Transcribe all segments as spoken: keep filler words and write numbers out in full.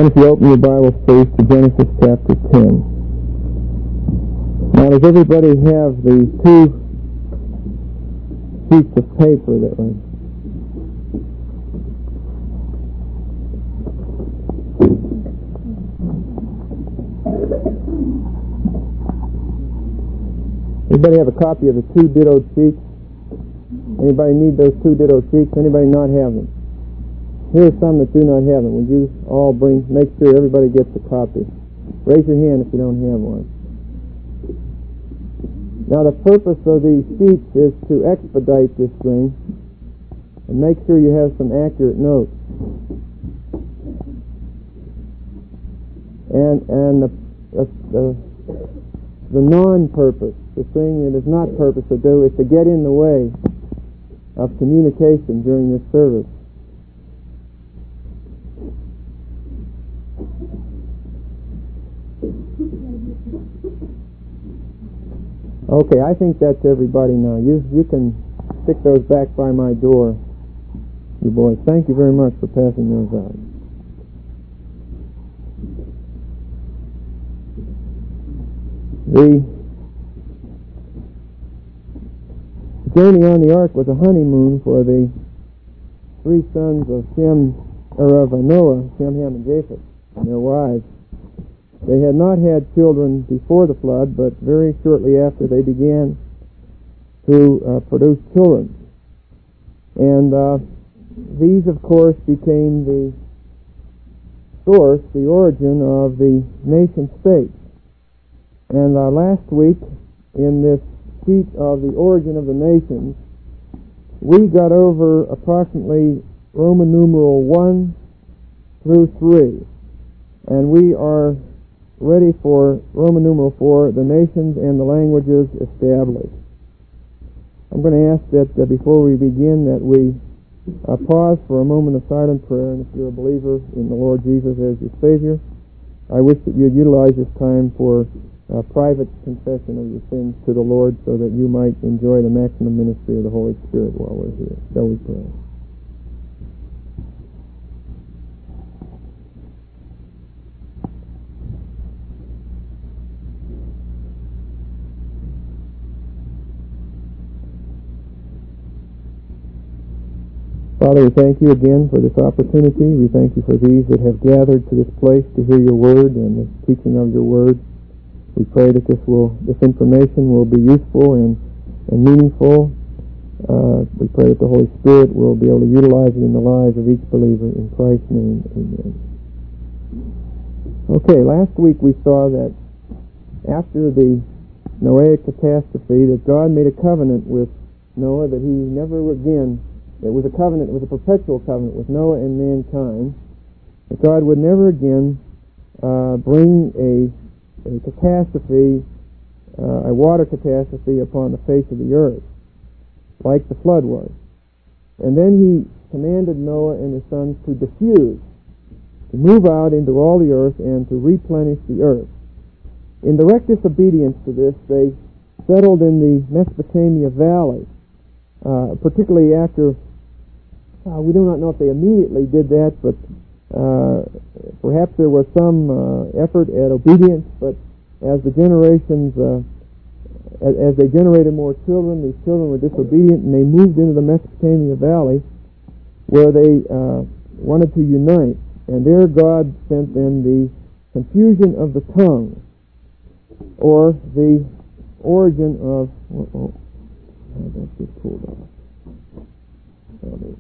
Again, if you open your Bibles, please, to Genesis chapter ten. Now, does everybody have the two sheets of paper that way? Anybody have a copy of the two ditto sheets? Anybody need those two ditto sheets? Anybody not have them? Here are some that do not have them. Would you all bring, make sure everybody gets a copy? Raise your hand if you don't have one. Now, the purpose of these sheets is to expedite this thing and make sure you have some accurate notes. And and the the, the, the non-purpose, the thing that is not purpose to do, is to get in the way of communication during this service. Okay, I think that's everybody now. You you can stick those back by my door, you boys. Thank you very much for passing those out. The journey on the ark was a honeymoon for the three sons of Shem, or of Noah, Shem, Ham, and Japheth, and their wives. They had not had children before the flood, but very shortly after they began to uh, produce children. And uh, these, of course, became the source, the origin of the nation state. And uh, last week, in this sheet of the origin of the nations, we got over approximately Roman numeral one through three. And we are ready for Roman numeral four, the nations and the languages established. I'm going to ask that uh, before we begin that we uh, pause for a moment of silent prayer, and if you're a believer in the Lord Jesus as your Savior, I wish that you'd utilize this time for uh, private confession of your sins to the Lord so that you might enjoy the maximum ministry of the Holy Spirit while we're here. Shall we pray? Father, we thank you again for this opportunity. We thank you for these that have gathered to this place to hear your word and the teaching of your word. We pray that this will, this information will be useful and, and meaningful. Uh, we pray that the Holy Spirit will be able to utilize it in the lives of each believer. In Christ's name, amen. Okay, last week we saw that after the Noahic catastrophe, that God made a covenant with Noah that he never again It was a covenant, it was a perpetual covenant with Noah and mankind, that God would never again uh, bring a, a catastrophe, uh, a water catastrophe upon the face of the earth, like the flood was. And then he commanded Noah and his sons to diffuse, to move out into all the earth and to replenish the earth. In direct disobedience to this, they settled in the Mesopotamia Valley, uh, particularly after Uh, we do not know if they immediately did that, but uh, perhaps there was some uh, effort at obedience. But as the generations, uh, as, as they generated more children, these children were disobedient, and they moved into the Mesopotamia Valley, where they uh, wanted to unite. And there God sent them the confusion of the tongue, or the origin of. Oh, oh, oh that's just pulled off. Oh,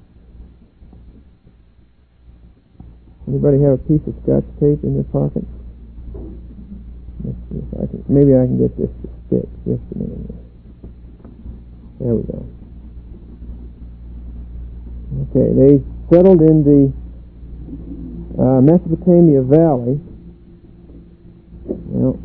Anybody have a piece of Scotch tape in their pocket? Let's see if I can, maybe I can get this to stick. Just a minute. There we go. Okay, they settled in the uh, Mesopotamia Valley. Well,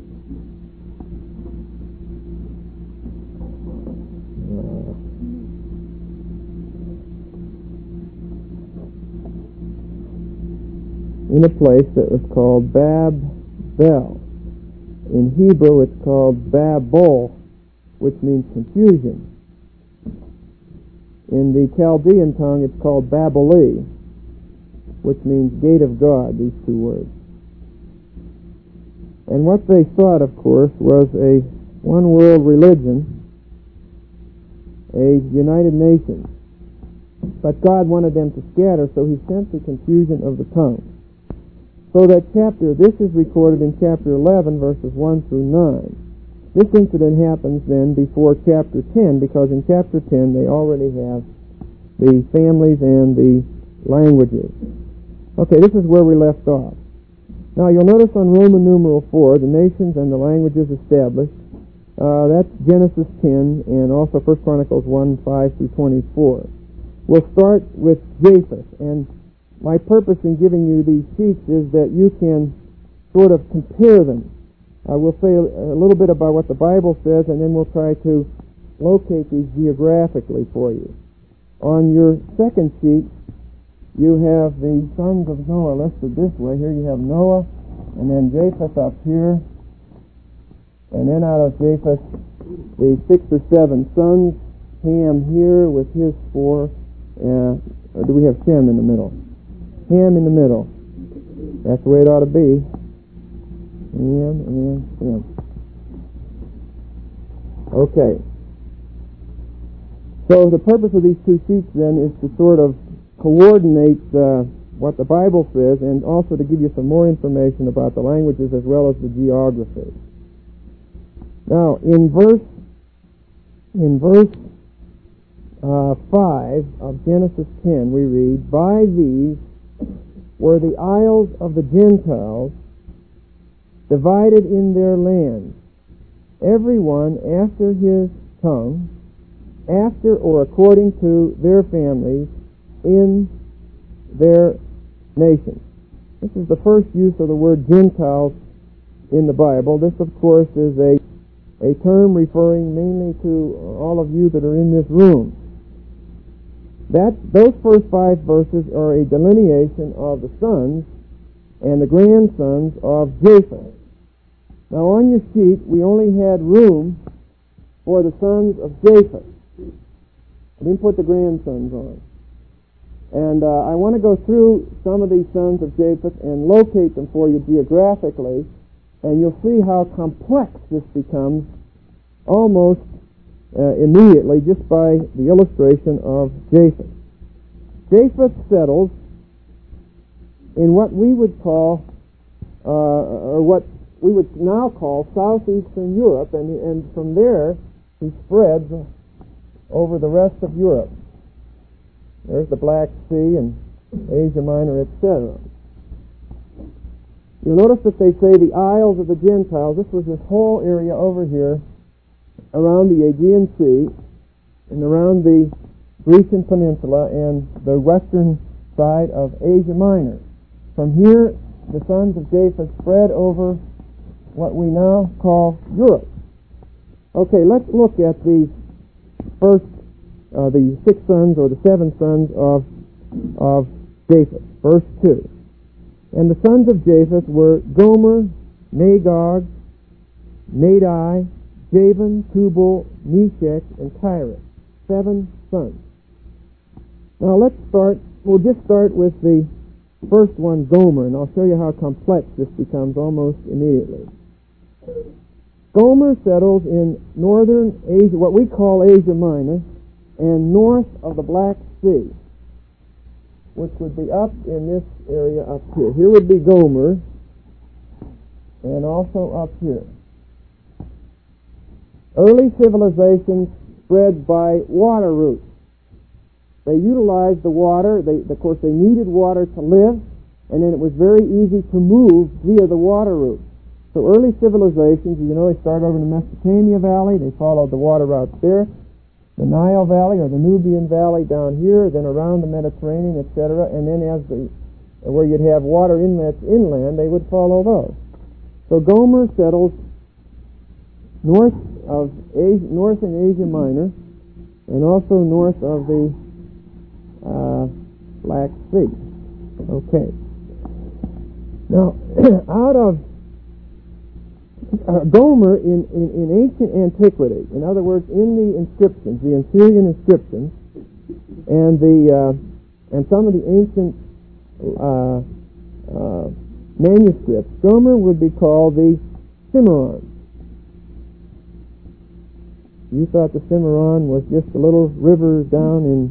in a place that was called Bab-Bel. In Hebrew it's called Babel, which means confusion. In the Chaldean tongue it's called Babeli, which means gate of God, these two words. And what they thought, of course, was a one-world religion, a United Nations. But God wanted them to scatter, so he sent the confusion of the tongue. So that chapter, this is recorded in chapter eleven, verses one through nine. This incident happens then before chapter ten, because in chapter ten they already have the families and the languages. Okay, this is where we left off. Now you'll notice on Roman numeral four, the nations and the languages established. Uh, that's Genesis ten and also First Chronicles one, five through twenty-four. We'll start with Japheth, and my purpose in giving you these sheets is that you can sort of compare them. I will say a, a little bit about what the Bible says, and then we'll try to locate these geographically for you. On your second sheet, you have the sons of Noah listed this way. Here you have Noah, and then Japheth up here, and then out of Japheth, the six or seven sons, Ham here with his four, uh, or do we have Shem in the middle? Ham in the middle. That's the way it ought to be. Ham and Shem. Okay. So the purpose of these two sheets then is to sort of coordinate uh, what the Bible says, and also to give you some more information about the languages as well as the geography. Now, in verse in verse uh, five of Genesis ten, we read, "By these were the isles of the Gentiles divided in their land, every one after his tongue, after or according to their families, in their nations." This is the first use of the word Gentiles in the Bible. This, of course, is a, a term referring mainly to all of you that are in this room. That, those first five verses are a delineation of the sons and the grandsons of Japheth. Now, on your sheet, we only had room for the sons of Japheth. I didn't put the grandsons on. And uh, I want to go through some of these sons of Japheth and locate them for you geographically, and you'll see how complex this becomes almost uh, immediately just by the illustration of Japheth. Japheth settles in what we would call, uh, or what we would now call southeastern Europe, and, and from there he spreads over the rest of Europe. There's the Black Sea and Asia Minor, et cetera. You'll notice that they say the Isles of the Gentiles. This was this whole area over here around the Aegean Sea and around the Grecian Peninsula and the western side of Asia Minor. From here, the sons of Japheth spread over what we now call Europe. Okay, let's look at these first Uh, the six sons or the seven sons of of Japheth. Verse two. "And the sons of Japheth were Gomer, Magog, Madai, Javan, Tubal, Meshech, and Tiras." Seven sons. Now let's start, we'll just start with the first one, Gomer, and I'll show you how complex this becomes almost immediately. Gomer settles in northern Asia, what we call Asia Minor, and north of the Black Sea, which would be up in this area up here. Here would be Gomer, and also up here. Early civilizations spread by water routes. They utilized the water. They, of course, they needed water to live, and then it was very easy to move via the water route. So early civilizations, you know, they started over in the Mesopotamia Valley. They followed the water routes there. The Nile Valley or the Nubian Valley down here, then around the Mediterranean, et cetera, and then as the where you'd have water inlets inland, they would follow those. So Gomer settles north of Asia, north in Asia Minor, and also north of the uh, Black Sea. Okay. Now, out of Uh, Gomer in, in, in ancient antiquity, in other words, in the inscriptions, the Assyrian inscriptions, and the uh, and some of the ancient uh, uh, manuscripts, Gomer would be called the Cimarron. You thought the Cimarron was just a little river down in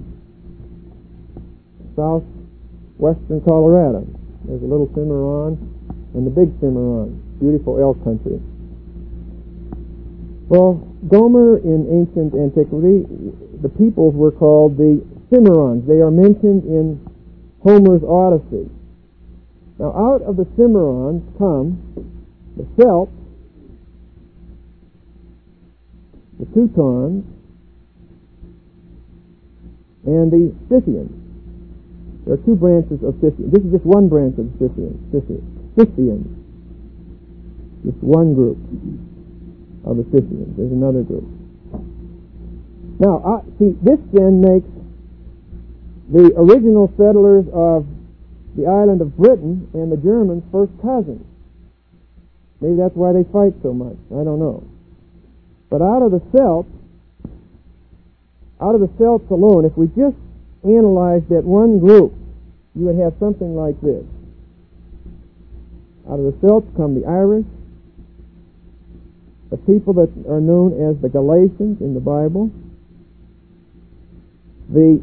southwestern Colorado. There's a little Cimarron and the big Cimarron, beautiful elk country. Well, Gomer in ancient antiquity, the peoples were called the Cimarrons. They are mentioned in Homer's Odyssey. Now, out of the Cimarrons come the Celts, the Teutons, and the Scythians. There are two branches of Scythians. This is just one branch of Scythians. Scythians. Just one group of the Scythians. There's another group. Now, uh, see, this then makes the original settlers of the island of Britain and the Germans first cousins. Maybe that's why they fight so much. I don't know. But out of the Celts, out of the Celts alone, if we just analyzed that one group, you would have something like this. Out of the Celts come the Irish, the people that are known as the Galatians in the Bible, the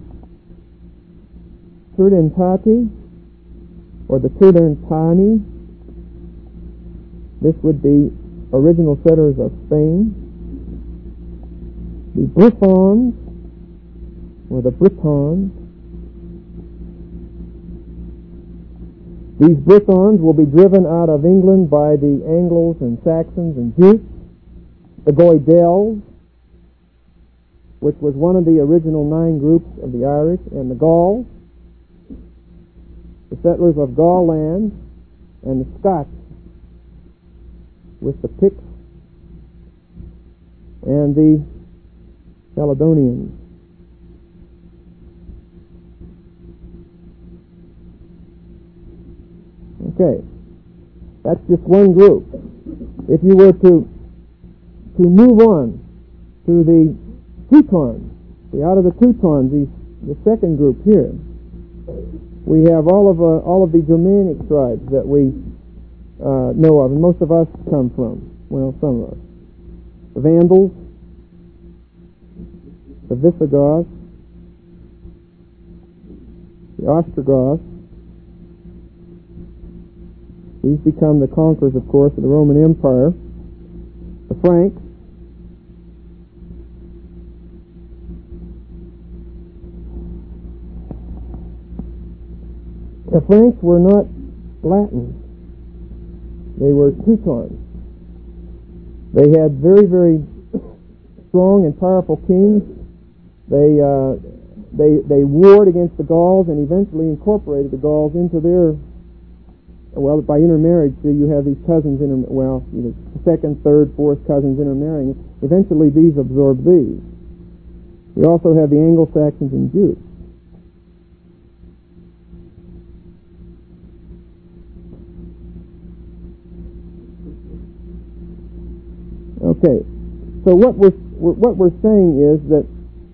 Turdentati, or the Turdentani. This would be original settlers of Spain. The Brythons, or the Britons. These Brythons will be driven out of England by the Angles and Saxons and Jutes. The Goidels, which was one of the original nine groups of the Irish, and the Gauls, the settlers of Gaul land, and the Scots, with the Picts and the Caledonians. Okay, that's just one group. If you were to to move on to the Teutons, the out of the Teutons, the, the second group here, we have all of uh, all of the Germanic tribes that we uh, know of, and most of us come from. Well, some of us. The Vandals, the Visigoths, the Ostrogoths. These become the conquerors, of course, of the Roman Empire. The Franks, the Franks were not Latins. They were Teutons. They had very, very strong and powerful kings. They uh, they they warred against the Gauls and eventually incorporated the Gauls into their. Well, by intermarriage, so you have these cousins, inter- well, either second, third, fourth cousins intermarrying. Eventually, these absorb these. We also have the Anglo-Saxons and Jews. Okay, so what we're what we're saying is that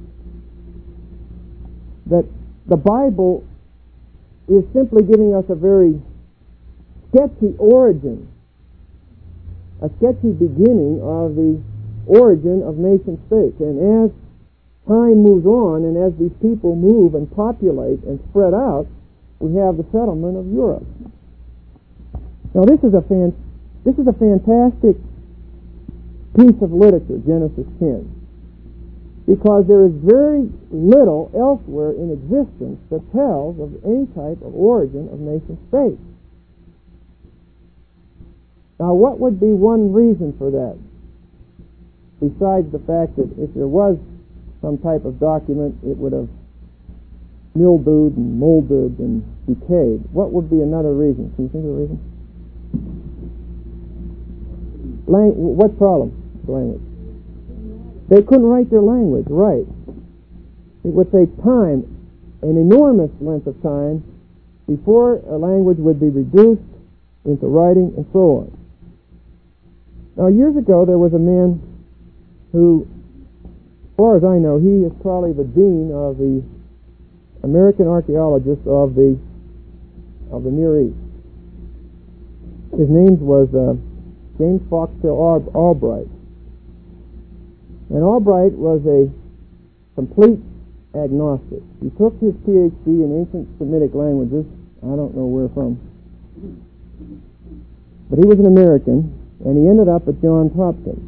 that the Bible is simply giving us a very sketchy origin, a sketchy beginning of the origin of nation states. And as time moves on, and as these people move and populate and spread out, we have the settlement of Europe. Now, this is a fan, this is a fantastic piece of literature, Genesis ten, because there is very little elsewhere in existence that tells of any type of origin of nation states. Now, what would be one reason for that, besides the fact that if there was some type of document, it would have mildewed and molded and decayed? What would be another reason? Can you think of a reason? Lang- what problem? The language. They couldn't write their language, right. It would take time, an enormous length of time, before a language would be reduced into writing and so on. Now, years ago, there was a man who, as far as I know, he is probably the dean of the American archaeologists of the of the Near East. His name was uh, James Foxtel Al- Albright. And Albright was a complete agnostic. He took his P H D in ancient Semitic languages. I don't know where from. But he was an American, and he ended up at Johns Hopkins.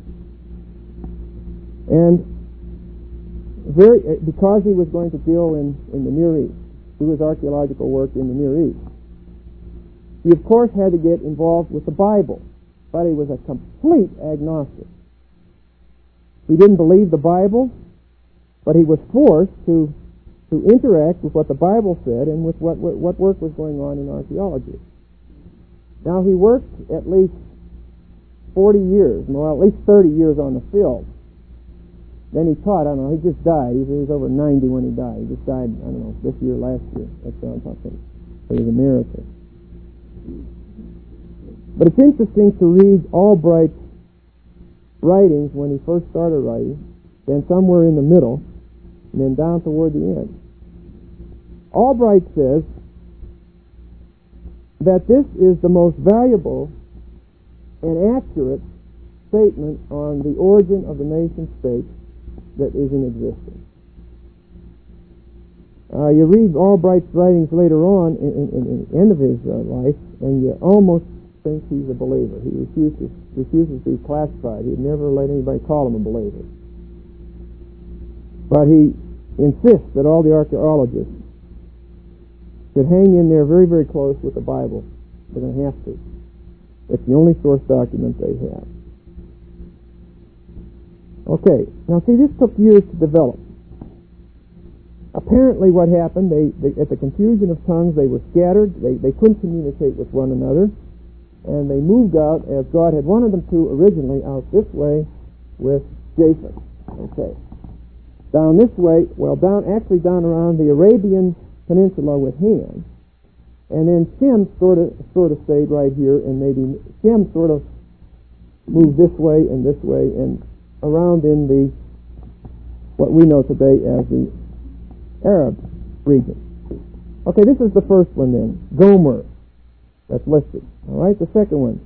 And very, because he was going to deal in, in the Near East, do his archaeological work in the Near East, he of course had to get involved with the Bible, but he was a complete agnostic. He didn't believe the Bible, but he was forced to to interact with what the Bible said and with what what, what work was going on in archaeology. Now, he worked at least forty years, well, at least thirty years on the field. Then he taught, I don't know, he just died. He was, he was over ninety when he died. He just died, I don't know, this year, last year. That's Johns Hopkins. So he was a miracle. But it's interesting to read Albright's writings when he first started writing, then somewhere in the middle, and then down toward the end. Albright says that this is the most valuable and accurate statement on the origin of the nation state that is in existence. Uh, you read Albright's writings later on in, in, in the end of his uh, life, and you almost think he's a believer. He refuses refuses to be classified. He'd never let anybody call him a believer. But he insists that all the archaeologists should hang in there very, very close with the Bible. They're going to have to. It's the only source document they have. Okay, now see, this took years to develop. Apparently what happened, they, they at the confusion of tongues, they were scattered, they, they couldn't communicate with one another, and they moved out, as God had wanted them to originally, out this way with Japheth. Okay. Down this way, well, down actually down around the Arabian Peninsula with Ham, and then Shem sort of sort of stayed right here, and maybe Shem sort of moved this way and this way, and around in the what we know today as the Arab region. Okay, this is the first one then, Gomer, that's listed. All right, the second one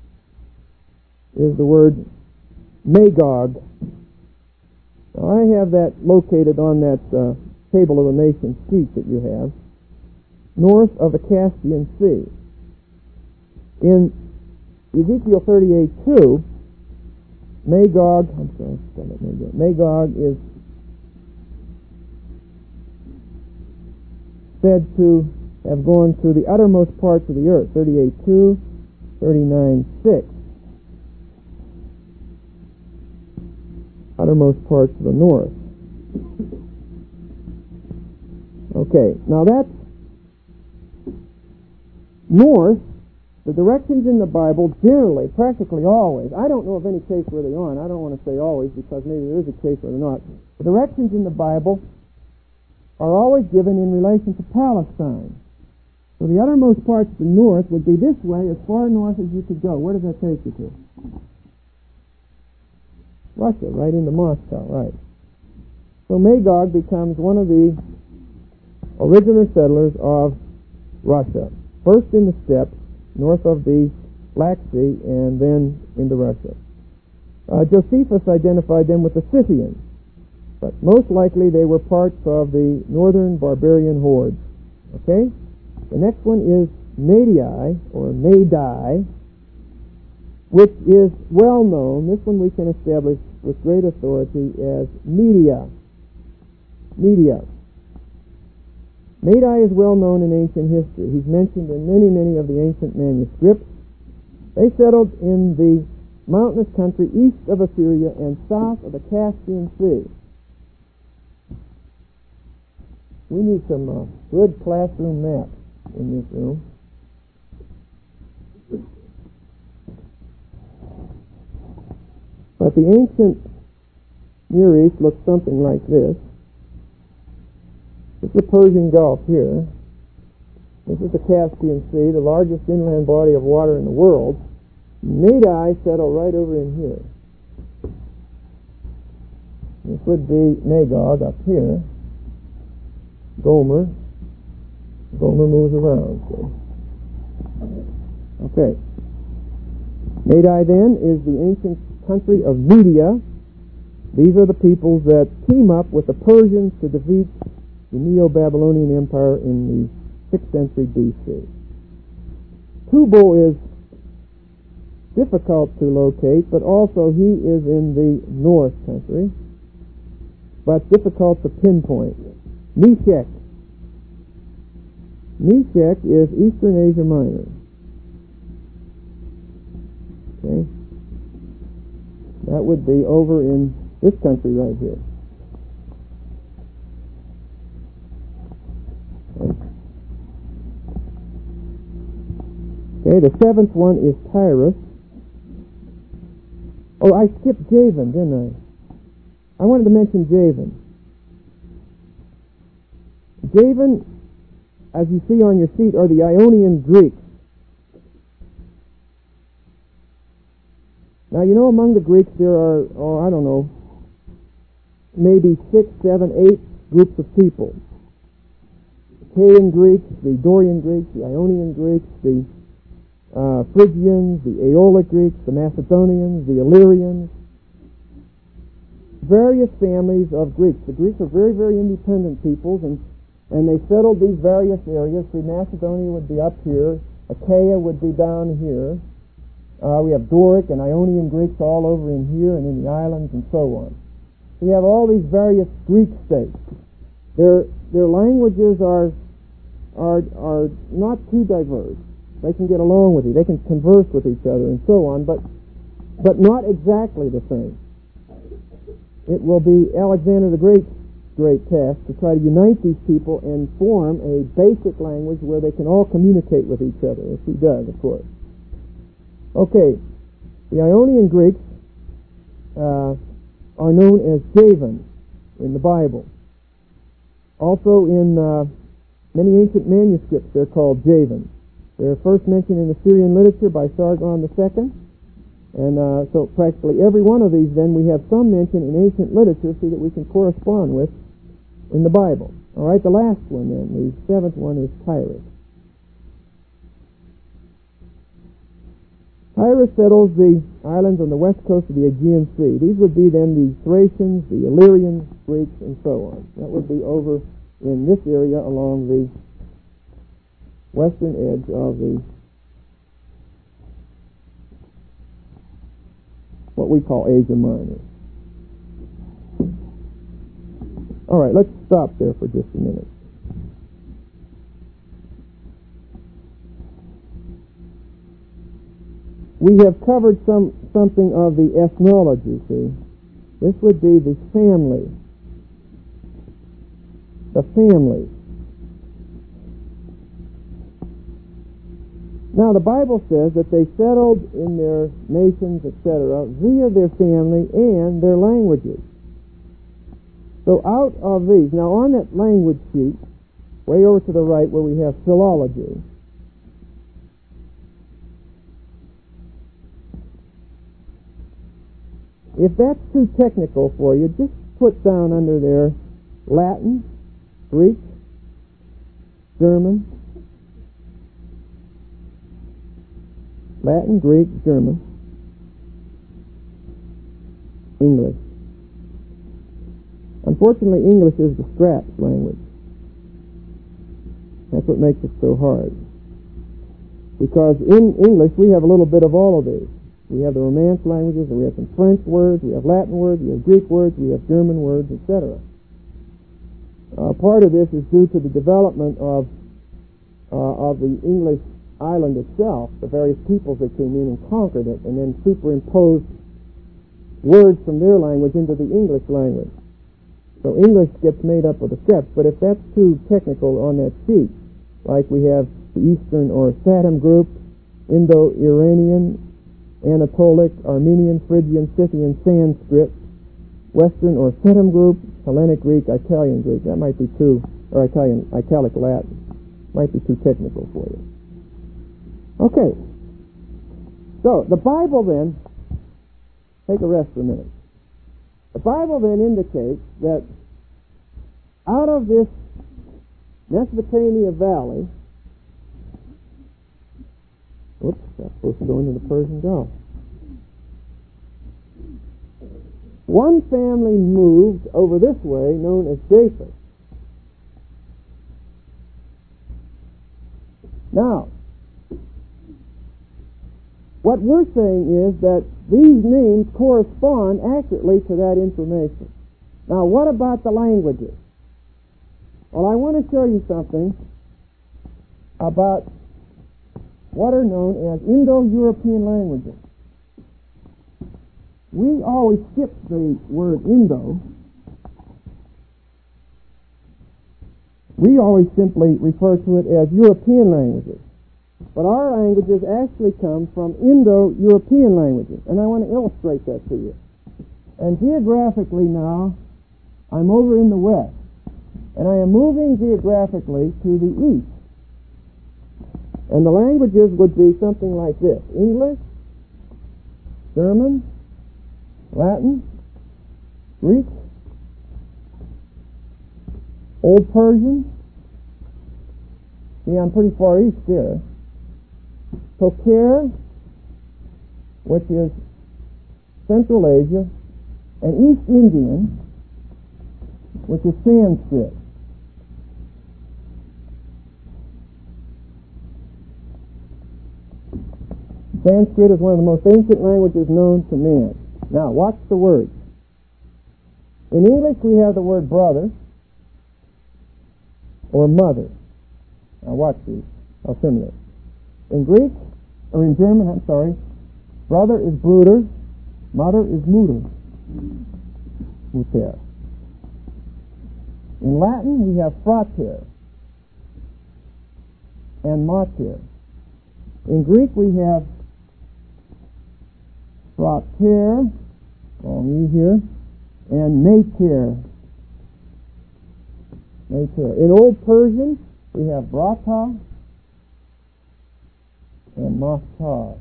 is the word Magog. Now, I have that located on that uh, table of the nations sheet that you have, north of the Caspian Sea. In Ezekiel thirty-eight two, Magog, I'm sorry, Magog, Magog is said to have gone to the uttermost parts of the earth, thirty-eight two, thirty-nine six. Uttermost parts of the north. Okay, now that's north. The directions in the Bible generally, practically always, I don't know of any case where they aren't. I don't want to say always because maybe there is a case where they're not. The directions in the Bible are always given in relation to Palestine. So the uttermost parts of the north would be this way, as far north as you could go. Where does that take you to? Russia, right into Moscow, right. So Magog becomes one of the original settlers of Russia. First in the steppes, north of the Black Sea, and then into Russia. Uh, Josephus identified them with the Scythians, but most likely they were parts of the northern barbarian hordes. Okay? The next one is Madai, or Madai, which is well known. This one we can establish with great authority as Media. Media. Madai is well known in ancient history. He's mentioned in many, many of the ancient manuscripts. They settled in the mountainous country east of Assyria and south of the Caspian Sea. We need some uh, good classroom maps in this room. But the ancient Near East looks something like this. This is the Persian Gulf here. This is the Caspian Sea, the largest inland body of water in the world. Madai settle right over in here. This would be Magog up here. Gomer. Gomer moves around. See? Okay. Madai then is the ancient country of Media. These are the peoples that team up with the Persians to defeat the Neo-Babylonian Empire in the sixth century B C. Tubal is difficult to locate, but also he is in the north country, but difficult to pinpoint. Meshech. Meshech is Eastern Asia Minor. Okay? That would be over in this country right here. Okay, the seventh one is Tyrus. Oh, I skipped Javan, didn't I? I wanted to mention Javan. Javan, as you see on your sheet, are the Ionian Greeks. Now, you know, among the Greeks there are, oh, I don't know, maybe six, seven, eight groups of people. The Achaean Greeks, the Dorian Greeks, the Ionian Greeks, the uh, Phrygians, the Aeolic Greeks, the Macedonians, the Illyrians. Various families of Greeks. The Greeks are very, very independent peoples, and, and they settled these various areas. See, Macedonia would be up here, Achaia would be down here. Uh, we have Doric and Ionian Greeks all over in here and in the islands and so on. So you have all these various Greek states. Their their languages are are are not too diverse. They can get along with you. They can converse with each other and so on, but but not exactly the same. It will be Alexander the Great's great task to try to unite these people and form a basic language where they can all communicate with each other, as he does, of course. Okay, the Ionian Greeks uh, are known as Javan in the Bible. Also in uh, many ancient manuscripts they're called Javan. They're first mentioned in the Syrian literature by Sargon the Second. And uh, so practically every one of these then we have some mention in ancient literature so that we can correspond with in the Bible. All right, the last one then, the seventh one is Tyrus. Tyrus settles the islands on the west coast of the Aegean Sea. These would be then the Thracians, the Illyrians, Greeks, and so on. That would be over in this area along the western edge of the what we call Asia Minor. All right, let's stop there for just a minute. We have covered some something of the ethnology, see. This would be the family. The family. Now, the Bible says that they settled in their nations, et cetera, via their family and their languages. So out of these, now on that language sheet, way over to the right where we have philology, if that's too technical for you, just put down under there Latin, Greek, German, Latin, Greek, German, English. Unfortunately, English is the scraps language. That's what makes it so hard. Because in English, we have a little bit of all of these. We have the Romance languages, and we have some French words, we have Latin words, we have Greek words, we have German words, et cetera. Uh, part of this is due to the development of uh, of the English island itself, the various peoples that came in and conquered it, and then superimposed words from their language into the English language. So English gets made up of the scripts, but if that's too technical on that sheet, like we have the Eastern or Satem group, Indo-Iranian, Anatolic, Armenian, Phrygian, Scythian, Sanskrit, Western or Satem group, Hellenic Greek, Italian Greek, that might be too, or Italian, Italic Latin, might be too technical for you. Okay, so the Bible then, take a rest for a minute. The Bible then indicates that out of this Mesopotamia Valley. Oops, that's supposed to go into the Persian Gulf. One family moved over this way, known as Japheth. Now, what we're saying is that these names correspond accurately to that information. Now, what about the languages? Well, I want to show you something about what are known as Indo-European languages. We always skip the word Indo. We always simply refer to it as European languages. But our languages actually come from Indo-European languages. And I want to illustrate that to you. And geographically now, I'm over in the west. And I am moving geographically to the east. And the languages would be something like this: English, German, Latin, Greek, Old Persian. See, I'm pretty far east there. Tokhar, which is Central Asia, and East Indian, which is Sanskrit. Sanskrit is one of the most ancient languages known to man. Now, watch the words. In English, we have the word brother or mother. Now, watch these. How similar. In Greek, or in German, I'm sorry, brother is Bruder, mother is Mutter. Mutter. In Latin, we have frater and mater. In Greek, we have frater, wrong E here, and mater. Mater. In Old Persian, we have brata and mastar.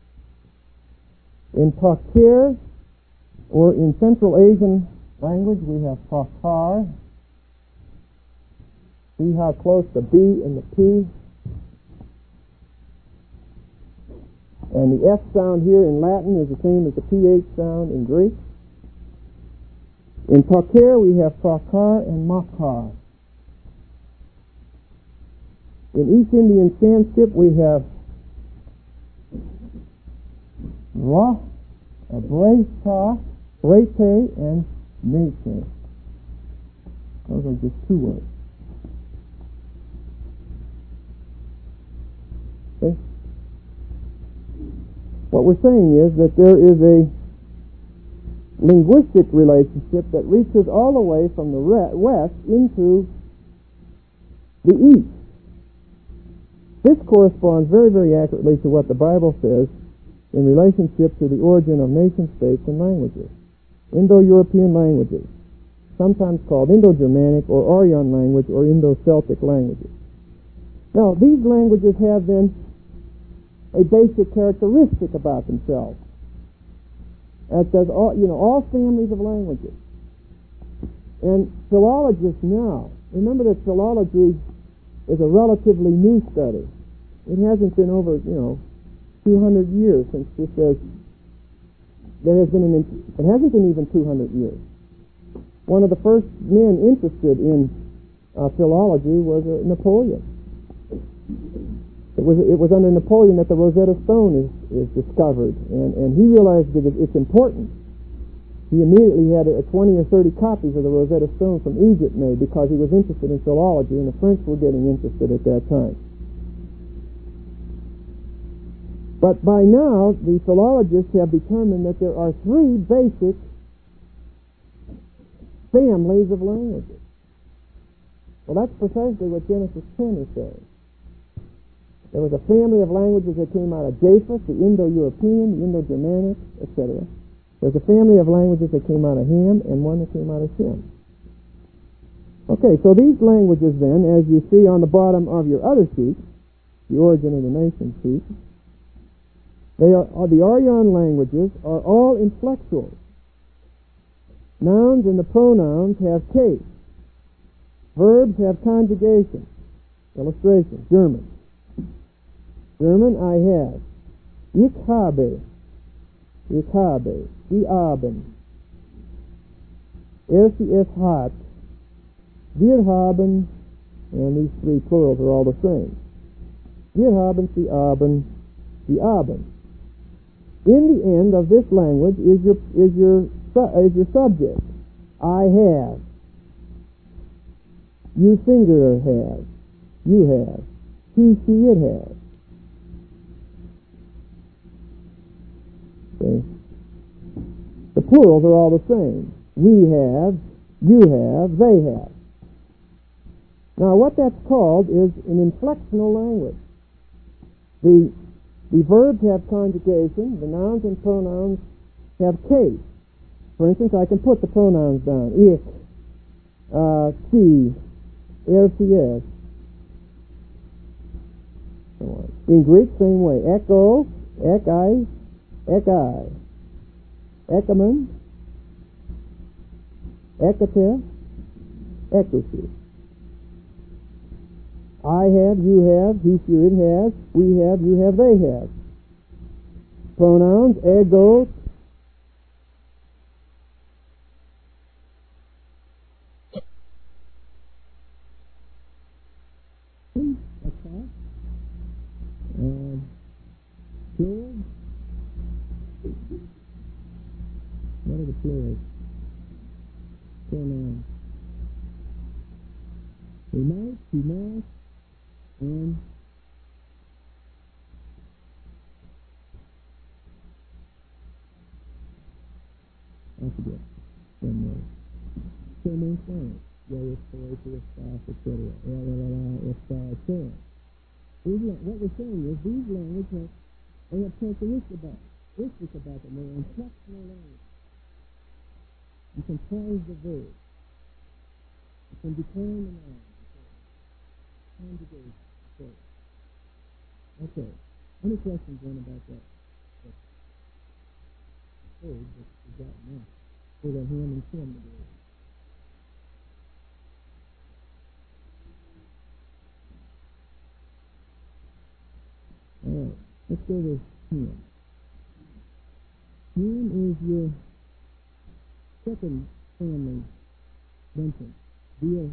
In Tokhar, or in Central Asian language, we have fakar. See how close the B and the P. And the F sound here in Latin is the same as the P H sound in Greek. In Tokhar, we have fakar and makar. In East Indian Sanskrit, we have Ra, Breta, Brete, and Mete. Those are just two words. Okay? What we're saying is that there is a linguistic relationship that reaches all the way from the re- west into the east. This corresponds very, very accurately to what the Bible says in relationship to the origin of nation-states and languages. Indo-European languages, sometimes called Indo-Germanic or Aryan language or Indo-Celtic languages. Now, these languages have then a basic characteristic about themselves, as does all, you know, all families of languages. And philologists now, remember that philology is a relatively new study. It hasn't been over, you know, two hundred years since this has, there has been an, it hasn't been even two hundred years. One of the first men interested in uh, philology was uh, Napoleon. It was it was under Napoleon that the Rosetta Stone is, is discovered, and, and he realized that it's important. He immediately had a twenty or thirty copies of the Rosetta Stone from Egypt made because he was interested in philology, and the French were getting interested at that time. But by now, the philologists have determined that there are three basic families of languages. Well, that's precisely what Genesis ten is saying. There was a family of languages that came out of Japheth, the Indo-European, the Indo-Germanic, et cetera. There's a family of languages that came out of Ham and one that came out of Shem. Okay, so these languages then, as you see on the bottom of your other sheet, the Origin of the Nation sheet, they are, are the Aryan languages are all inflectuals. Nouns and the pronouns have case. Verbs have conjugation. Illustration, German. German, I have. Ich habe. Ich habe. Sie haben. Er, sie, es hat. Wir haben. And these three plurals are all the same. Wir haben, sie haben, sie haben. In the end of this language is your is your is your subject. I have. You singular have. You have. He, she, it has. Okay. The plurals are all the same. We have, you have, they have. Now what that's called is an inflectional language. The, the verbs have conjugation, the nouns and pronouns have case. For instance, I can put the pronouns down. Ich, uh, she, er, sie, es. So on. In Greek, same way. Echo, ekai, ekai. Ekamen, ekate, ekousi. I have, you have, he, she, it has, we have, you have, they have. Pronouns, ego, uh, plural. What are the plurals? Pronouns. He might, he must, and I forget. One more. Pronouns, pronouns. Yeah, it's for, for, staff, et cetera. La, la, la, la, if, uh, so on. What we're saying is these languages have, they have characteristics about, characteristics about them. They're inflectional language. You can pause the verb. You can decline the noun. Conjugation. Okay. Okay. Any questions then about that? that code that we got now? For the ham and Tim together. All right. Let's go to Ham. Ham is your second family mentioned. Deal.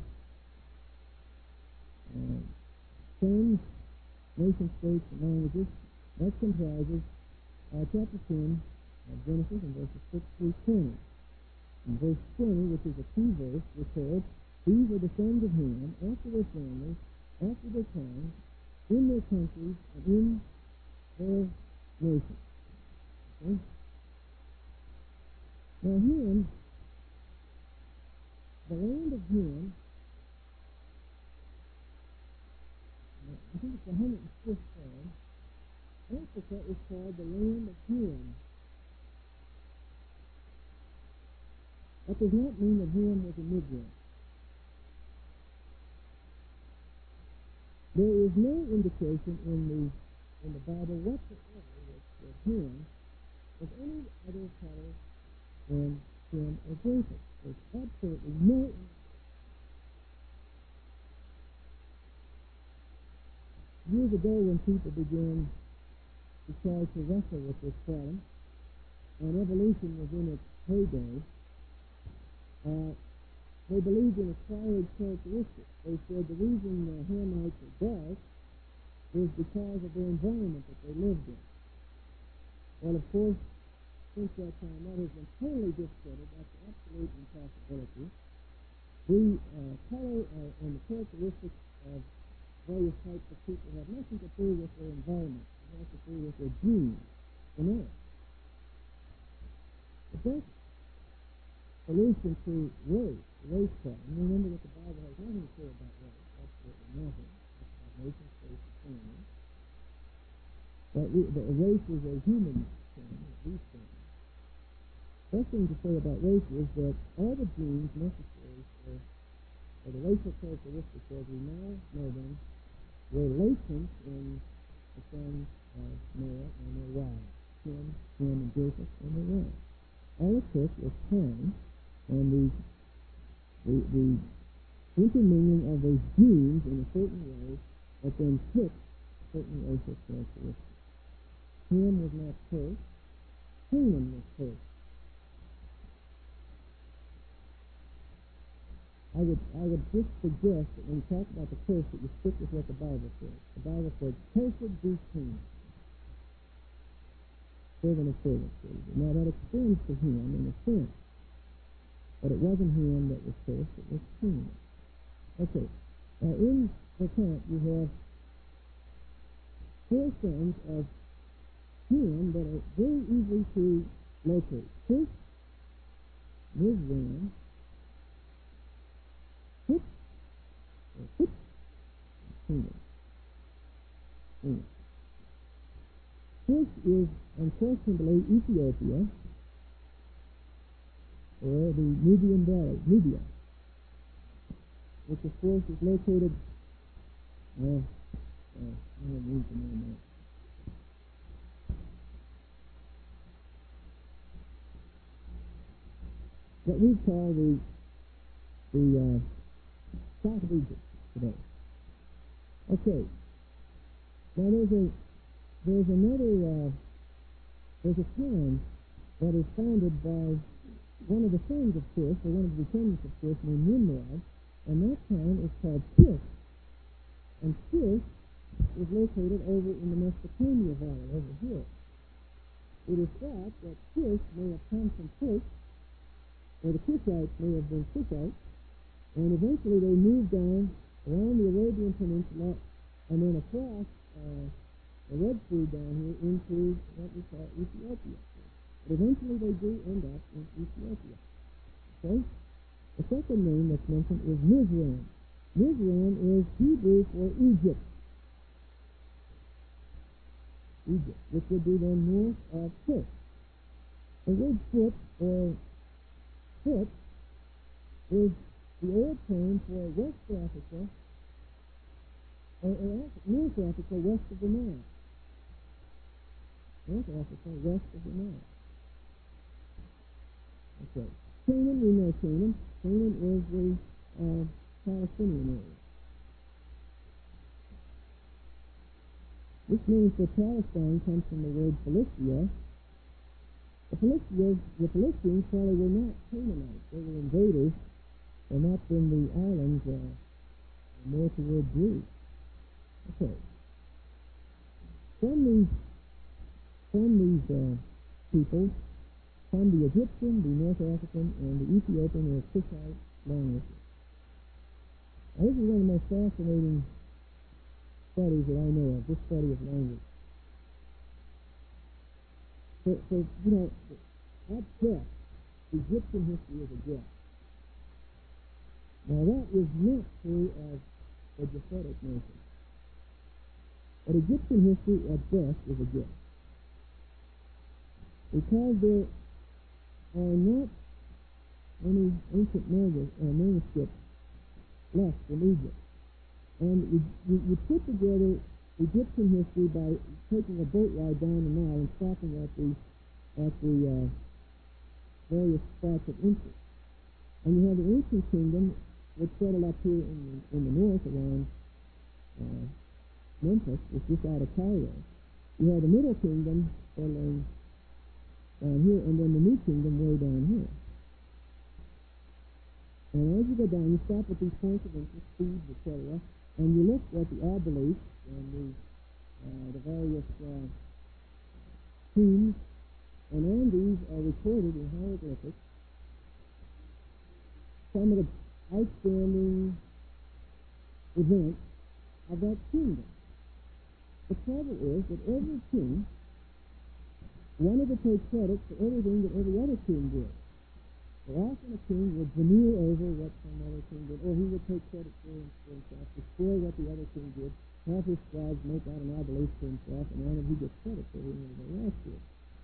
Uh, same nation states and languages. That comprises uh, chapter ten of Genesis and verses six through twenty. In verse twenty, which is a key verse, records, these are the sons of Ham, after their families, after their times, in their countries, and in their nations. Okay? Now Ham, the land of Ham, I think it's the one hundred fifth Psalm. Africa is called the land of Ham. That does not mean that Ham was a Negro. There is no indication in the in the Bible whatsoever that, that Ham was any other color than Shem or Japheth. There's absolutely no indication. Years ago, when people began to try to wrestle with this problem, and evolution was in its heyday, uh, they believed in acquired characteristics. They said the reason the Hamites are dark is because of their environment that they lived in. Well, of course, since that time, that has been totally discredited. That's an absolute impossibility. The uh, color uh, and the characteristics of various types of people have nothing to do with their environment. It has to do with their genes, genetics. The best solution to race, the race problem, remember that the Bible has nothing to say about race, absolutely nothing. It's about nation, states, and family. But we, the race is a human thing, at least thing. The best thing to say about race is that all the genes necessary for, for the racial characteristics as we now know them were latent in the sons of Noah and their wives, Shem, Ham, and Japheth, and their wives. All it took was time and the, the, the intermingling of those genes in a certain way but then took certain racial characteristics. Ham was not cursed. Canaan was cursed. I would I would just suggest that when you talk about the curse that you stick with what the Bible says. The Bible says, cursed be Canaan, servant of servants. Now that extends to him in a sense. But it wasn't him that was cursed, it was Canaan. Okay. Now in the account you have four sons of Ham that are very easy to locate. Cush, Mizraim, Hit, or Hit, and Canaan. Cush is unquestionably Ethiopia, or the Nubian Valley, Nubia, which of course is located, well, uh, I haven't read the name of it. What we call the the uh, south of Egypt today. Okay. Now there's a there's another uh, there's a town that is founded by one of the sons of Cush, or one of the descendants of Cush, named Nimrod, and that town is called Kish. And Kish is located over in the Mesopotamia Valley, over here. It is thought that Kish may have come from Cush, or the Cushites may have been Cushites, and eventually they moved down around the Arabian Peninsula and then across uh, the Red Sea down here into what we call Ethiopia. But eventually they do end up in Ethiopia. Okay? The second name that's mentioned is Mizraim. Mizraim is Hebrew for Egypt. Egypt, which would be then north of Cush. The word foot, or foot, is the old term for West Africa, or, or North Africa west of the Nile. North Africa west of the Nile. Okay. Canaan, we know Canaan. Canaan is the uh, Palestinian area. This name for Palestine comes from the word Philistia. The Philistines, the Philistines probably were not Canaanites. They were invaders. They're not from the islands, uh, more toward Greece. Okay. From these, from these uh, people, from the Egyptian, the North African, and the Ethiopian or Cushite languages. Now, this is one of the most fascinating studies that I know of, this study of language. So, so you know, at best, Egyptian history is a guess. Now, that is not true of the Japhetic nation. But Egyptian history, at best, is a guess. Because there are not any ancient manuscripts left from Egypt. And you, you, you put together Egyptian history by taking a boat ride down the Nile and stopping at the at the uh, various spots of interest. And you have the ancient kingdom, which settled up here in the, in the north around uh, Memphis, which is just out of Cairo. You have the Middle Kingdom settling down here, and then the New Kingdom way down here. And as you go down, you stop at these points of interest, Thebes, et cetera, and you look at the obelisks and the, uh, the various uh, tombs, and on these are recorded in hieroglyphics some of the outstanding events of that kingdom. The trouble is that every king wanted to take credit for everything that every other king did. So often a king would veneer over what some other king did, or he would take credit for, for himself, destroy what the other king did, have his scribes make out an obelisk for himself, and then he gets credit for everything everybody else did.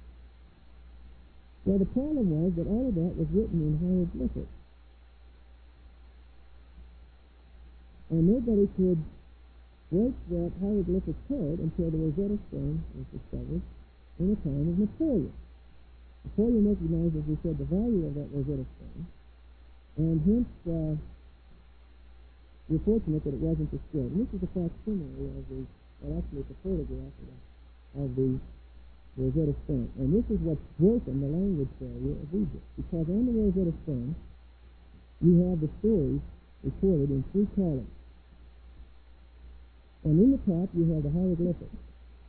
Well, the problem was that all of that was written in hieroglyphics. And nobody could break that hieroglyphic code until the Rosetta Stone was discovered in the time of Napoleon. Napoleon recognized, as we said, the value of that Rosetta Stone, and hence uh, we're fortunate that it wasn't destroyed. And this is a facsimile of the, well, actually it's a photograph of the, of the Rosetta Stone. And this is what's broken the language barrier of Egypt. Because on the Rosetta Stone, you have the stories recorded in three columns. And in the top, you have the hieroglyphics.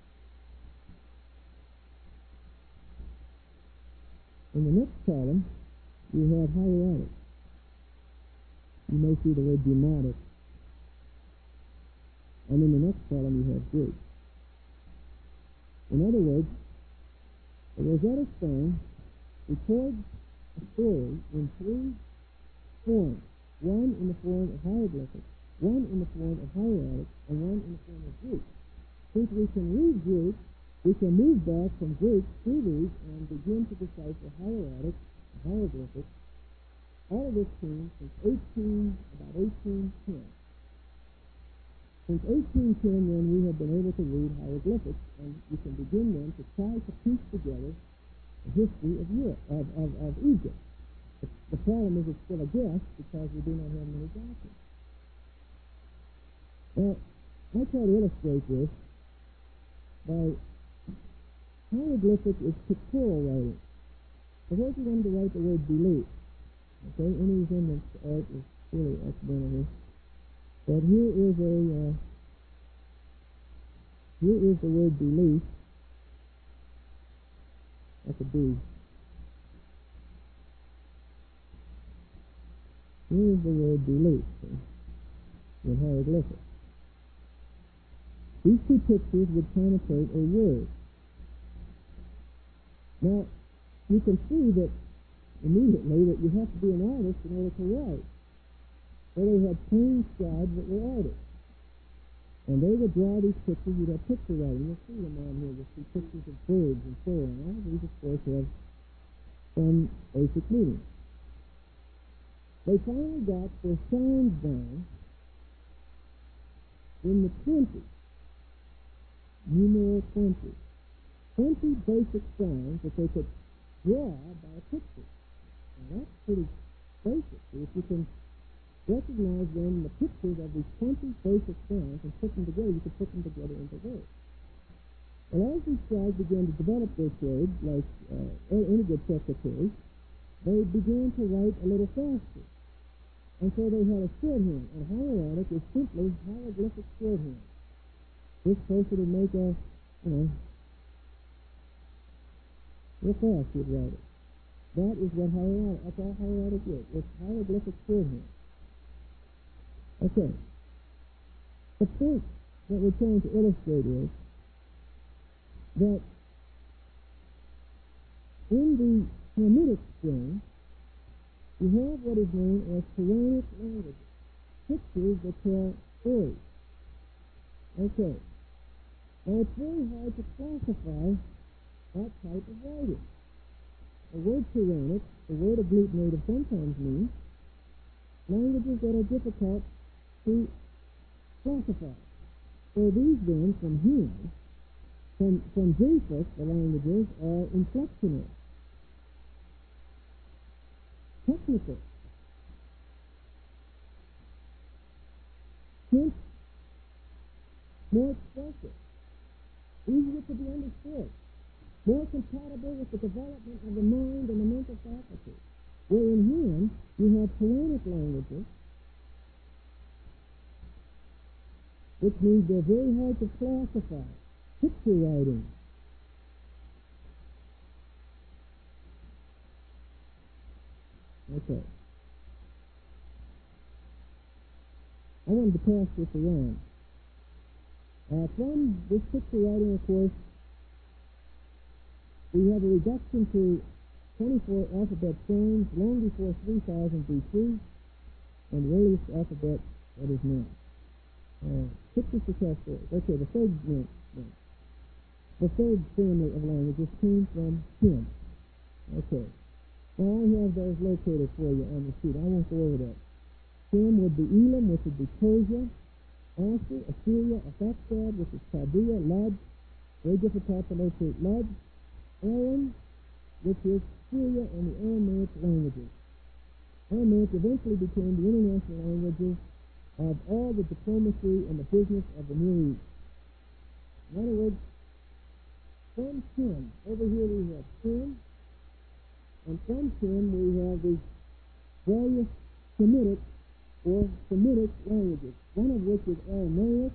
In the next column, you have hieratic. You may see the word demotic. And in the next column, you have Greek. In other words, the Rosetta Stone records a story in three forms. One in the form of hieroglyphics, one in the form of hieratic, and one in the form of Greek. Since we can read Greek, we can move back from Greek through these and begin to decipher hieratic, hieroglyphics. All of this came since eighteen, about eighteen ten. Since eighteen ten, then, we have been able to read hieroglyphics, and we can begin then to try to piece together the history of Europe, of, of, of Egypt. The, the problem is it's still a guess because we do not have many documents. Now, I try to illustrate this by hieroglyphic is pictorial writing. Suppose you wanted to write the word belief. Okay, any resemblance to art is really accidental here. But here is a uh, here is the word belief. That's a B. Here is the word belief in hieroglyphics. These two pictures would connotate a word. Now, you can see that immediately that you have to be an artist in order to write. So they had trained scribes that were artists. And they would draw these pictures. You'd have picture writing. You'll see them on here. You'll see pictures of birds and so on. All of these, of course, have some basic meaning. They finally got their signs down in the twenties. Numeral twenty. twenty basic signs that they could draw by a picture. Now that's pretty basic. If you can recognize then the pictures of these twenty basic signs and put them together, you could put them together into words. Well, as these guys began to develop their trade, like uh, any good secretary, they began to write a little faster. And so they had a shorthand, and hieratic is simply hieroglyphic shorthand. This person would make a, you know, real fast you'd write it. That is what hieratic, that's all hieratic is. It's hieroglyphic shorthand. Okay. The point that we're trying to illustrate is that in the Hamitic string, you have what is known as Quranic languages, pictures that tell stories. Okay. Now, it's very hard to classify that type of writing. The word Quranic, the word agglutinative sometimes means languages that are difficult to classify. So these then, from here, from, from Japheth, the languages are inflectional, technical, hence more expressive, easier to be understood, more compatible with the development of the mind and the mental faculty. Where in here, you have Quranic languages, which means they're very hard to classify. Picture writing. Okay. I wanted to pass this around. Uh, from this picture writing, of course, we have a reduction to twenty-four alphabet signs long before three thousand B C, and the earliest alphabet that is now. Uh, pictures to tell stories. Okay, the third one. The third family of languages came from Shem. Okay. Now I have those located for you on the sheet. I won't go over that. Shem would be Elam, which would be Persia, Asher, Assyria, Arphaxad, which is Chaldea, Lud, very difficult to locate Lud, Aram, which is Syria, and the Aramaic languages. Aramaic eventually became the international languages of all the diplomacy and the business of the Near East. In other words, from Shem, over here we have Shem, and from Shem we have these various Semitic or Semitic languages, one of which is Aramaic,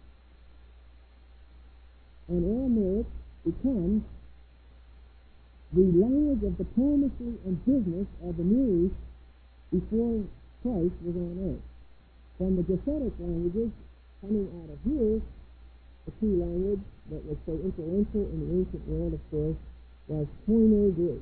and Aramaic becomes the language of diplomacy and business of the Near East before Christ was on earth. From the Gephetic languages coming out of here, the key language that was so influential in the ancient world, of course, was Koine Greek.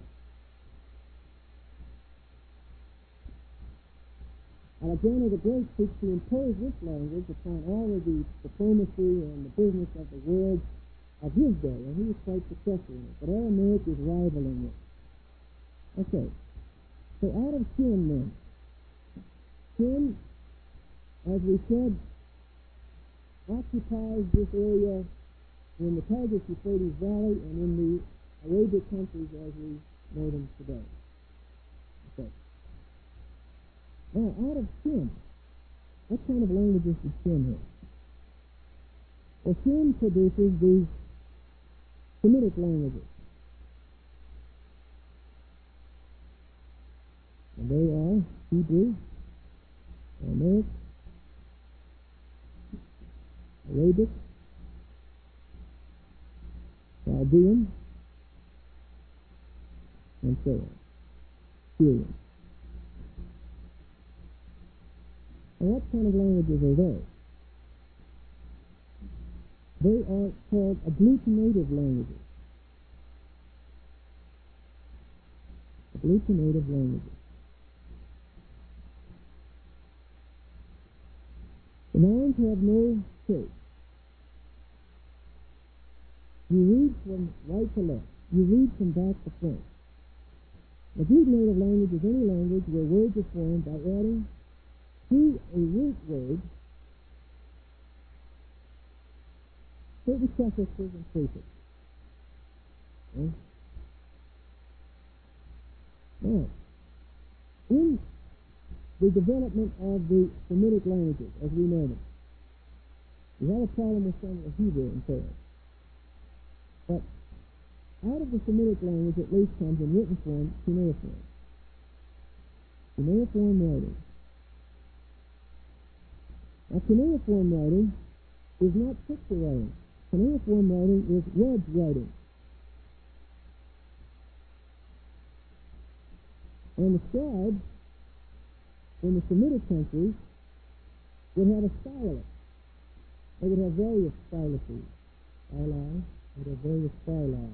Alexander the Great seeks to impose this language upon all of the diplomacy and the business of the world of his day, and he was quite successful in it. But Aramaic is rivaling it. Okay, so out of Shem then, Shem, as we said, occupies this area in the Tigris-Euphrates Valley and in the Arabic countries as we know them today. Okay. Now, out of Shem, what kind of languages does Shem have? Well, Shem produces these Semitic languages. And they are Hebrew, Aramaic, Arabic, Chaldean, and so on. Syrian. And what kind of languages are they? They are called agglutinative languages. Agglutinative languages. The nouns have no shape. You read from right to left. You read from back to front. Agglutinative language is any language where words are formed by adding to a root word certain suffixes and prefixes. Okay? Now, in the development of the Semitic languages, as we know them, we have a problem with some of the Hebrew and Torah. But out of the Semitic language at least comes in written form, cuneiform. Cuneiform writing. Now, cuneiform writing is not picture writing. Cuneiform writing is wedge writing. And the scribes in the Semitic countries would have a stylus. They would have various styluses. Styli, they would have various styli.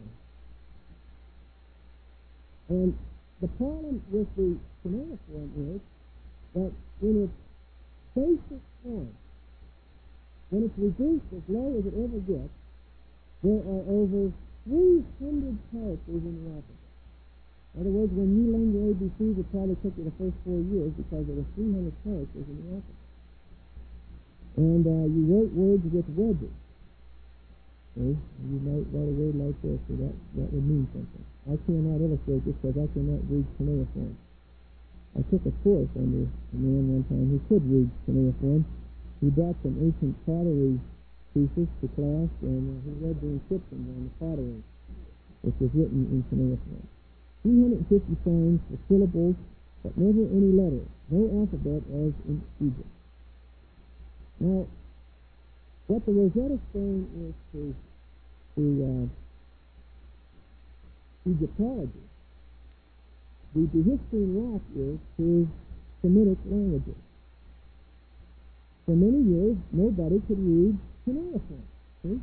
And the problem with the cuneiform is that in its basic form, when it's reduced as low as it ever gets, there are over three hundred characters in the alphabet. In other words, when you learn your A B Cs, it probably took you the first four years because there were three hundred characters in the alphabet. And uh, you wrote words with wedges. Okay? You might write a word like this, so that, that would mean something. I cannot illustrate this because I cannot read cuneiform. I took a course under a man one time who could read cuneiform. He brought some ancient pottery pieces to class, and uh, he read the inscriptions on the pottery, which was written in cuneiform. three hundred fifty signs for syllables, but never any letter. No alphabet as in Egypt. Now, what the Rosetta Stone is to, to uh, Egyptology, the Behistune Rock is to Semitic languages. For many years, nobody could read cuneiform. See?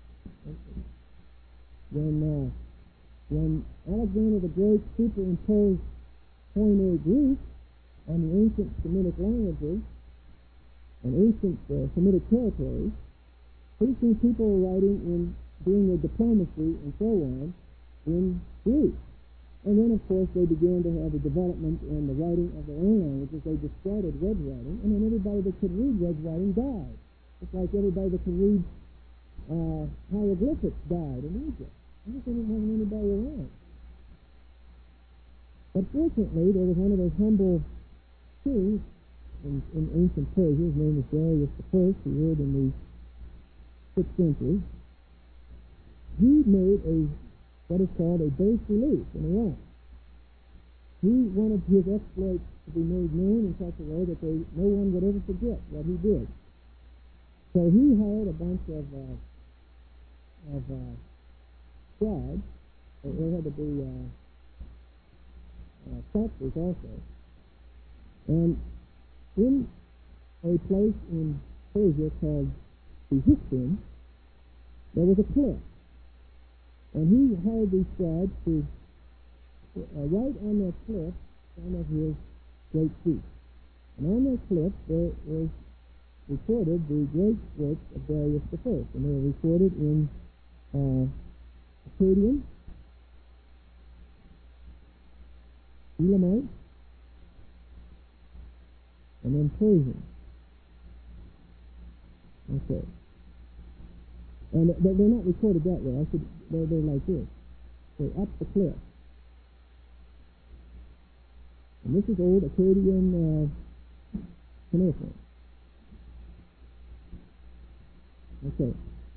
When, uh, when Alexander the Great superimposed Koine Greek on the ancient Semitic languages and ancient uh, Semitic territories, pretty soon people were writing in, doing their diplomacy and so on in Greek. And then, of course, they began to have a development in the writing of their own languages. They discarded wedge writing, and then everybody that could read wedge writing died. It's like everybody that could read uh, hieroglyphics died in Egypt. I just didn't have anybody around. But fortunately, there was one of those humble kings in, in ancient Persia. His name was Darius the First. He ruled in the sixth century. He made a what is called a bas relief in Iraq. He wanted his exploits to be made known in such a way that they, no one would ever forget what he did. So he hired a bunch of uh, of uh, scribes. There had to be uh, uh, factors also. And in a place in Persia called Behistun, there was a cliff. And he hired these scribes to uh, write on that cliff some of his great feats. And on that cliff there was recorded the great works of Darius the First. And they were recorded in uh, Akkadian, Elamite, and then Persian. Okay. And they're not recorded that way. I should, they're, they're like this. They're up the cliff. And this is old Akkadian uh, cuneiform. Okay.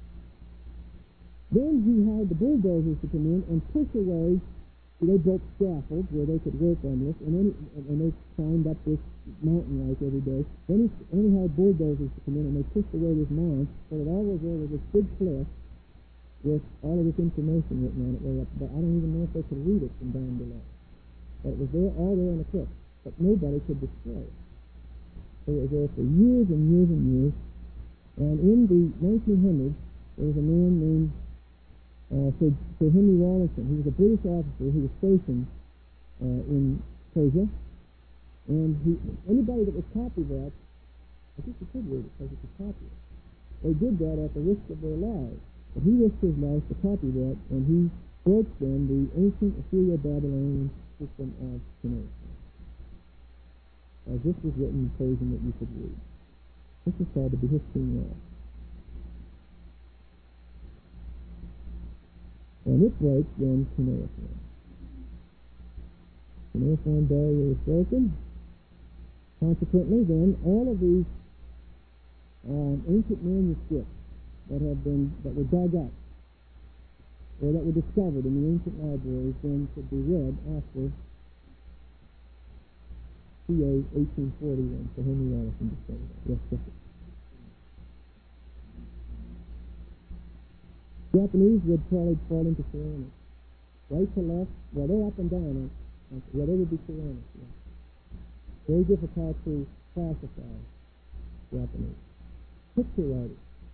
Then he hired the bulldozers to come in and push away. They built scaffolds where they could work on this, and then he, and they climbed up this mountain like every day. Then he, then he hired bulldozers to come in, and they pushed away this mound, so that all was there was this big cliff with all of this information written on it way up. But I don't even know if they could read it from down below. But it was there, all there on the cliff. But nobody could destroy it. So it was there for years and years and years. And in the nineteen hundreds, there was a man named uh, Sir, Sir Henry Rawlinson. He was a British officer who was stationed uh, in Persia. And he, anybody that would copy that, I think you could read it because it's a copy. They did that at the risk of their lives. But he risked his life to copy that, and he broke then the ancient Assyrio-Babylonian system of cuneiform. As this was written in Persian that you could read. This is called the Behistun Law. And it breaks then cuneiform. Cuneiform barrier is broken. Consequently, then, all of these um, ancient manuscripts that have been that were dug up or that were discovered in the ancient libraries then could be read after C A eighteen forty-one. So Henry Rawlinson discovered that. Yes, yes. Japanese would probably fall into ceramics. Right to left, well, they're up and down. Yeah, they would be ceramics. Yeah. Very difficult to classify Japanese. Picture writers.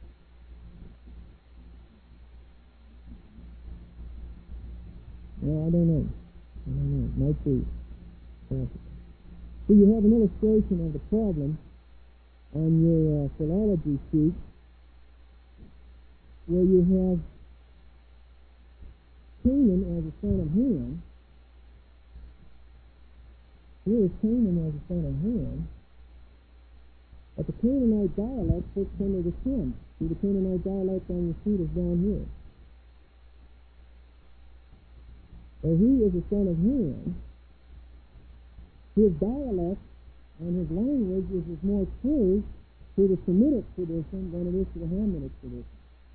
No, I don't know. I don't know. It might be possible. So you have an illustration of the problem on your uh, philology sheet where you have Canaan as a son of Ham. Here is Canaan as a son of Ham. But the Canaanite dialect fits under the sun. See, the Canaanite dialect on your sheet is down here. So he is a son of Ham. His dialect and his language is, is more true to the Semitic tradition than it is to the Hamitic tradition.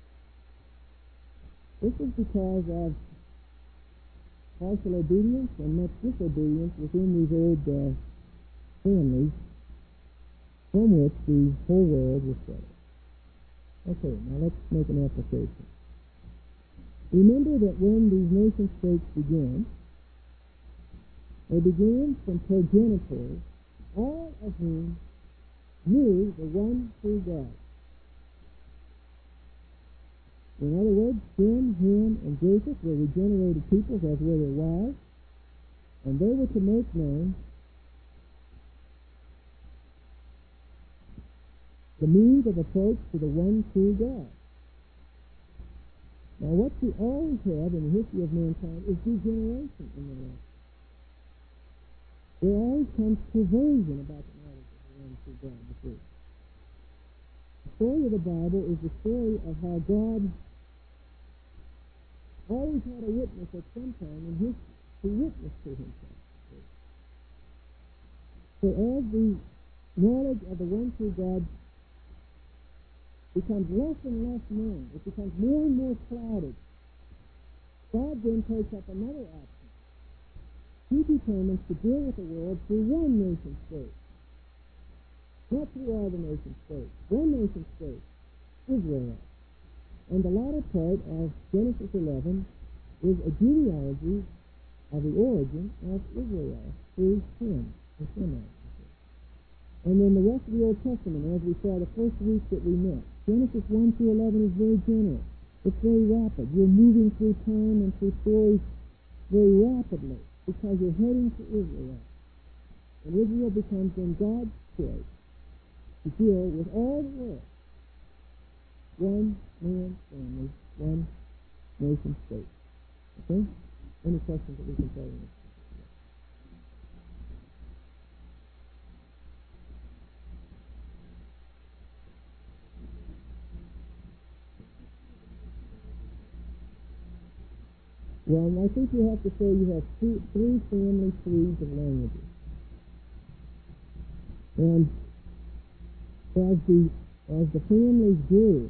This is because of partial obedience and much disobedience within these old uh, families from which the whole world was settled. Okay, now let's make an application. Remember that when these nation states began, they began from progenitors, all of whom knew the one true God. In other words, Shem, Ham, and Japheth were regenerated peoples, as were their wives, and they were to make known the means of approach to the one true God. Now, what you always have in the history of mankind is degeneration in their life. There always comes perversion about the knowledge of the one true God, the truth. The story of the Bible is the story of how God always had a witness at some time in history to witness to himself. So as the knowledge of the one true God becomes less and less known. It becomes more and more clouded. God then takes up another action. He determines to deal with the world through one nation state. Not through all the nation states. One nation state, Israel. And the latter part of Genesis eleven is a genealogy of the origin of Israel through Shem, the Shemites. And then the rest of the Old Testament, as we saw the first week that we met, Genesis one through eleven is very general. It's very rapid. You're moving through time and through stories very rapidly because you're heading to Israel. And Israel becomes then God's choice to deal with all the world. One man family, one nation state. Okay? Any questions that we can tell you? Well, I think you have to say you have three, three family trees of languages. And as the as the families grew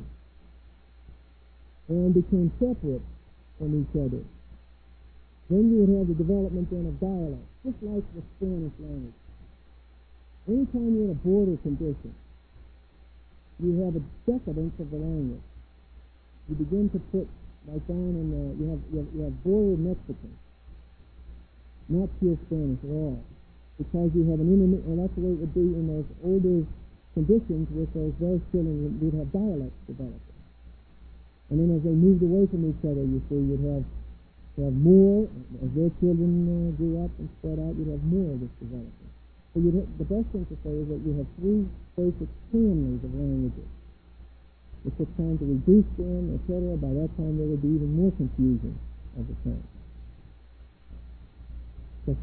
and became separate from each other, then you would have the development then of dialect, just like the Spanish language. Anytime you're in a border condition, you have a decadence of the language. You begin to put, like down in the, you have, you have, you have border Mexican, not pure Spanish at all, because you have an intermittent, and that's the way it would be in those older conditions with those those children, you'd have dialects developing. And then as they moved away from each other, you see, you'd have have more, as their children uh, grew up and spread out, you'd have more of this developing. So you'd have, the best thing to say is that you have three basic families of languages. It took time to reduce them, et cetera. By that time, there would be even more confusion of the tongue. So,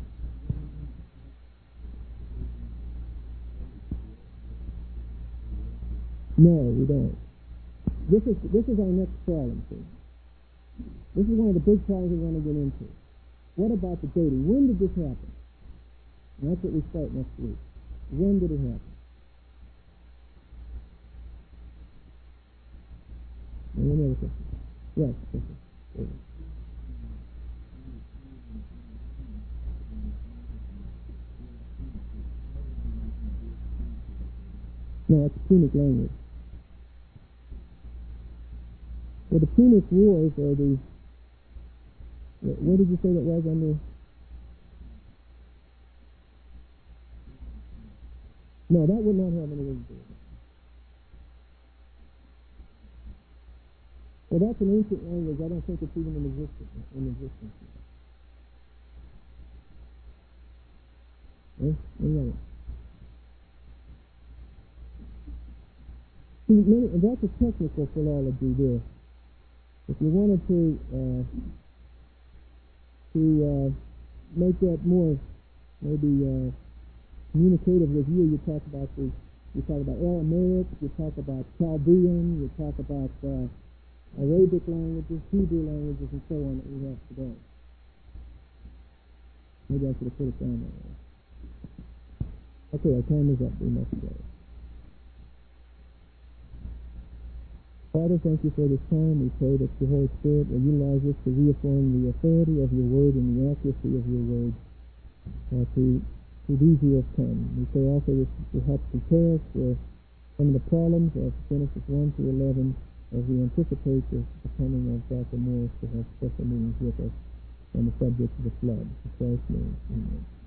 no, we don't. This is this is our next problem, see. This is one of the big problems we want to get into. What about the dating? When did this happen? And that's what we start next week. When did it happen? Any other questions? Yes, yes. No, it's Punic language. Well, the Punic Wars are the... Where did you say that was under? No, that would not have anything to do with it. Well, that's an ancient language. I don't think it's even in existence. In existence. Eh? Any other? See, many, and that's a technical philology there. If you wanted to uh, to uh, make that more maybe uh, communicative with you, you talk about the you talk about Aramaic, you talk about Chaldean, you talk about uh, Arabic languages, Hebrew languages, and so on that we have today. Maybe I should have put it down that way. Okay, our time is up. We must go. Father, thank you for this time. We pray that your Holy Spirit will utilize this to reaffirm the authority of your word and the accuracy of your word uh, to, to these who have come. We pray also this to help prepare us for some of the problems of Genesis one through eleven as we anticipate the coming of Doctor Morris to have special meetings with us on the subject of the flood. In Christ's name, amen.